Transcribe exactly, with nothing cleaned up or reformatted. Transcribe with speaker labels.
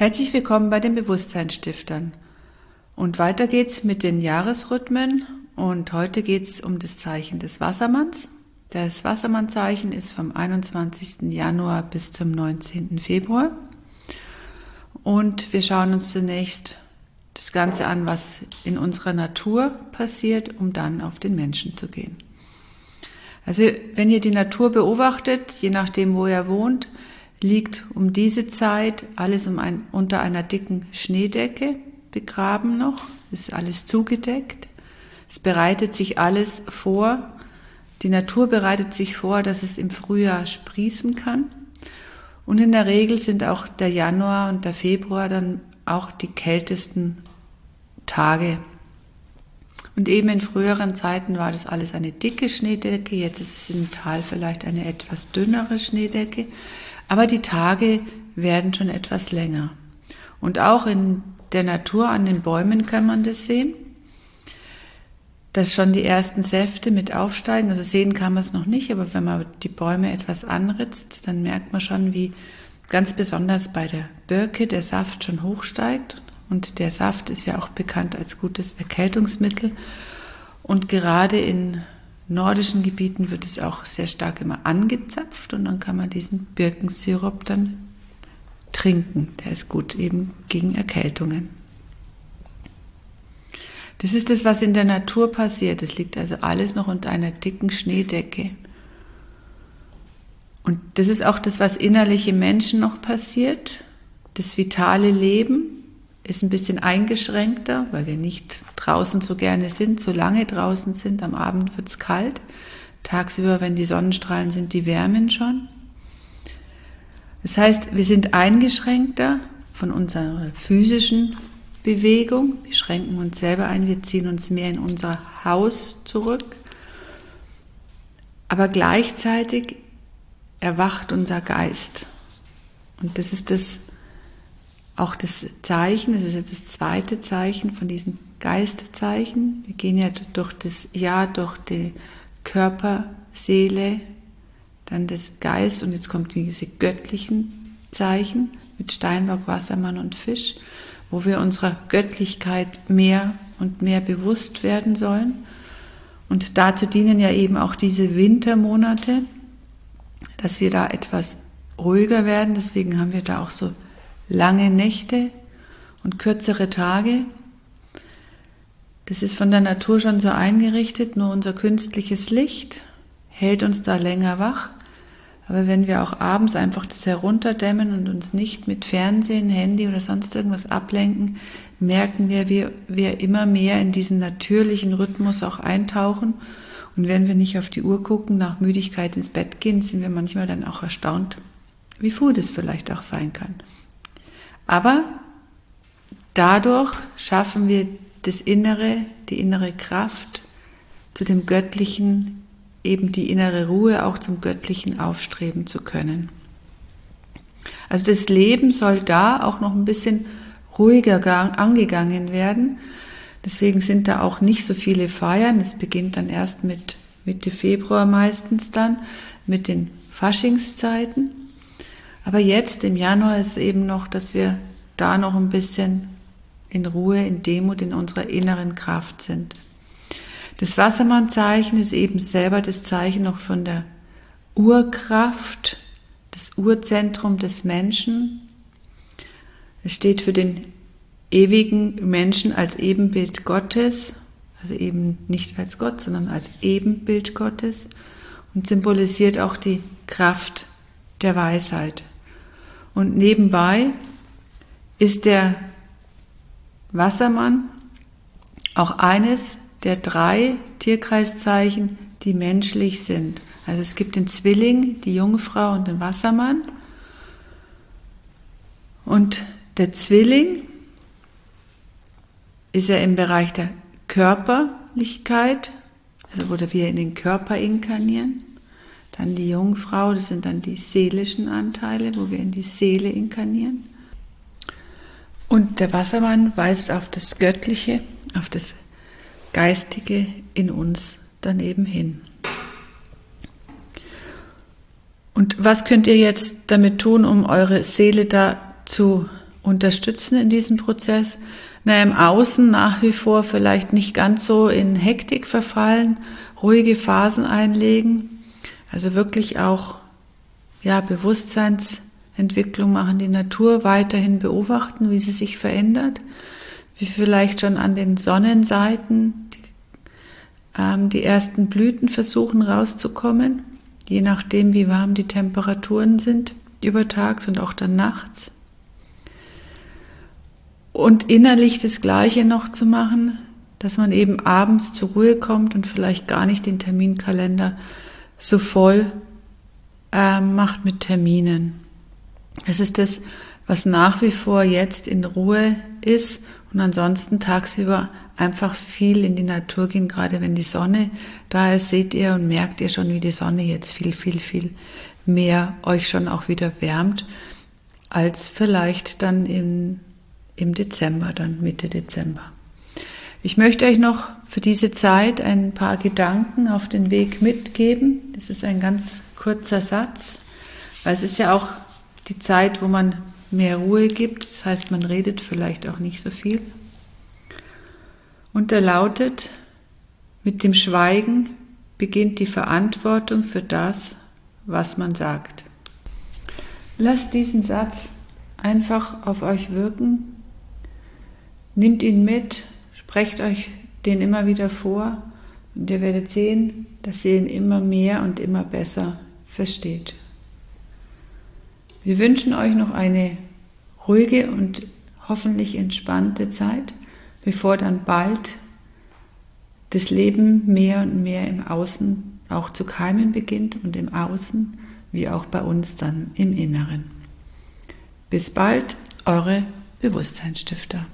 Speaker 1: Herzlich willkommen bei den Bewusstseinsstiftern. Und weiter geht's mit den Jahresrhythmen und heute geht's um das Zeichen des Wassermanns. Das Wassermannzeichen ist vom einundzwanzigsten Januar bis zum neunzehnten Februar. Und wir schauen uns zunächst das Ganze an, was in unserer Natur passiert, um dann auf den Menschen zu gehen. Also wenn ihr die Natur beobachtet, je nachdem wo ihr wohnt, liegt um diese Zeit alles um ein, unter einer dicken Schneedecke begraben noch, ist alles zugedeckt. Es bereitet sich alles vor, die Natur bereitet sich vor, dass es im Frühjahr sprießen kann. Und in der Regel sind auch der Januar und der Februar dann auch die kältesten Tage. Und eben in früheren Zeiten war das alles eine dicke Schneedecke, jetzt ist es im Tal vielleicht eine etwas dünnere Schneedecke, aber die Tage werden schon etwas länger. Und auch in der Natur, an den Bäumen kann man das sehen, dass schon die ersten Säfte mit aufsteigen. Also sehen kann man es noch nicht, aber wenn man die Bäume etwas anritzt, dann merkt man schon, wie ganz besonders bei der Birke der Saft schon hochsteigt. Und der Saft ist ja auch bekannt als gutes Erkältungsmittel. Und gerade in nordischen Gebieten wird es auch sehr stark immer angezapft und dann kann man diesen Birkensirup dann trinken. Der ist gut eben gegen Erkältungen. Das ist das, was in der Natur passiert. Es liegt also alles noch unter einer dicken Schneedecke. Und das ist auch das, was innerlich im Menschen noch passiert. Das vitale Leben ist ein bisschen eingeschränkter, weil wir nicht draußen so gerne sind, so lange draußen sind. Am Abend wird es kalt. Tagsüber, wenn die Sonnenstrahlen sind, die wärmen schon. Das heißt, wir sind eingeschränkter von unserer physischen Bewegung. Wir schränken uns selber ein, wir ziehen uns mehr in unser Haus zurück. Aber gleichzeitig erwacht unser Geist. Und das ist das auch das Zeichen, das ist ja das zweite Zeichen von diesen Geistzeichen. Wir gehen ja durch das Jahr, durch die Körper, Seele, dann das Geist und jetzt kommt diese göttlichen Zeichen mit Steinbock, Wassermann und Fisch, wo wir unserer Göttlichkeit mehr und mehr bewusst werden sollen. Und dazu dienen ja eben auch diese Wintermonate, dass wir da etwas ruhiger werden. Deswegen haben wir da auch so lange Nächte und kürzere Tage. Das ist von der Natur schon so eingerichtet, nur unser künstliches Licht hält uns da länger wach. Aber wenn wir auch abends einfach das herunterdämmen und uns nicht mit Fernsehen, Handy oder sonst irgendwas ablenken, merken wir, wie wir immer mehr in diesen natürlichen Rhythmus auch eintauchen. Und wenn wir nicht auf die Uhr gucken, nach Müdigkeit ins Bett gehen, sind wir manchmal dann auch erstaunt, wie früh das vielleicht auch sein kann. Aber dadurch schaffen wir das Innere, die innere Kraft zu dem Göttlichen, eben die innere Ruhe auch zum Göttlichen aufstreben zu können. Also das Leben soll da auch noch ein bisschen ruhiger angegangen werden. Deswegen sind da auch nicht so viele Feiern. Es beginnt dann erst mit Mitte Februar meistens dann, mit den Faschingszeiten. Aber jetzt im Januar ist eben noch, dass wir da noch ein bisschen in Ruhe, in Demut, in unserer inneren Kraft sind. Das Wassermannzeichen ist eben selber das Zeichen noch von der Urkraft, das Urzentrum des Menschen. Es steht für den ewigen Menschen als Ebenbild Gottes, also eben nicht als Gott, sondern als Ebenbild Gottes und symbolisiert auch die Kraft der Weisheit. Und nebenbei ist der Wassermann auch eines der drei Tierkreiszeichen, die menschlich sind. Also es gibt den Zwilling, die Jungfrau und den Wassermann. Und der Zwilling ist ja im Bereich der Körperlichkeit, also wo wir in den Körper inkarnieren. Dann die Jungfrau, das sind dann die seelischen Anteile, wo wir in die Seele inkarnieren. Und der Wassermann weist auf das Göttliche, auf das Geistige in uns daneben hin. Und was könnt ihr jetzt damit tun, um eure Seele da zu unterstützen in diesem Prozess. Na, im Außen nach wie vor vielleicht nicht ganz so in Hektik verfallen, ruhige Phasen einlegen, also wirklich auch ja, Bewusstseinsentwicklung machen, die Natur weiterhin beobachten, wie sie sich verändert, wie vielleicht schon an den Sonnenseiten die, ähm, die ersten Blüten versuchen rauszukommen, je nachdem wie warm die Temperaturen sind, übertags und auch dann nachts. Und innerlich das Gleiche noch zu machen, dass man eben abends zur Ruhe kommt und vielleicht gar nicht den Terminkalender so voll äh, macht mit Terminen. Es ist das, was nach wie vor jetzt in Ruhe ist und ansonsten tagsüber einfach viel in die Natur gehen, gerade wenn die Sonne da ist, seht ihr und merkt ihr schon, wie die Sonne jetzt viel, viel, viel mehr euch schon auch wieder wärmt, als vielleicht dann im im Dezember, dann Mitte Dezember. Ich möchte euch noch für diese Zeit ein paar Gedanken auf den Weg mitgeben. Das ist ein ganz kurzer Satz, weil es ist ja auch die Zeit, wo man mehr Ruhe gibt. Das heißt, man redet vielleicht auch nicht so viel. Und er lautet: Mit dem Schweigen beginnt die Verantwortung für das, was man sagt. Lasst diesen Satz einfach auf euch wirken. Nehmt ihn mit, sprecht euch den immer wieder vor und ihr werdet sehen, dass ihr ihn immer mehr und immer besser versteht. Wir wünschen euch noch eine ruhige und hoffentlich entspannte Zeit, bevor dann bald das Leben mehr und mehr im Außen auch zu keimen beginnt und im Außen wie auch bei uns dann im Inneren. Bis bald, eure Bewusstseinsstifter.